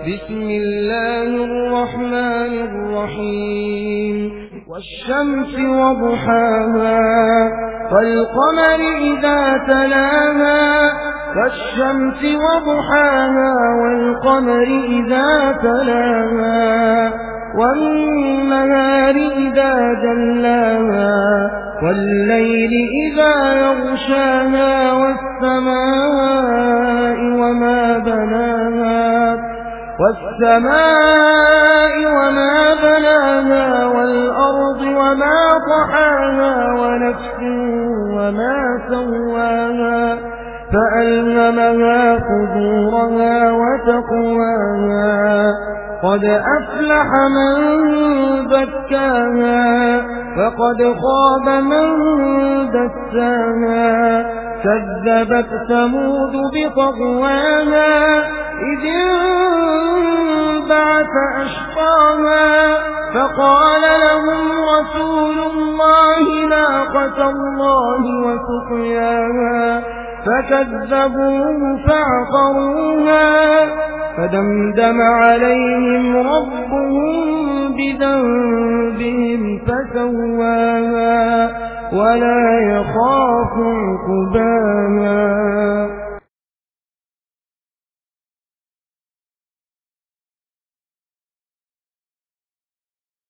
بسم الله الرحمن الرحيم والشمس وضحاها والقمر إذا تلاها والشمس وضحاها والقمر إذا تلاها والنهار إذا جلاها والليل إذا يغشاها والسماء وما بناها والأرض وما طحاها ونفس وما سواها فألهمها فجورها وتقواها قد أفلح من زكاها فقد خاب من دساها كذبت ثمود بطغواها إذ انبعث أشقاها فقال لهم رسول الله ناقة الله وسقياها فكذبوه فعقروها فدمدم عليهم ربهم بذنبهم فسواها ولا يخاف عقباها.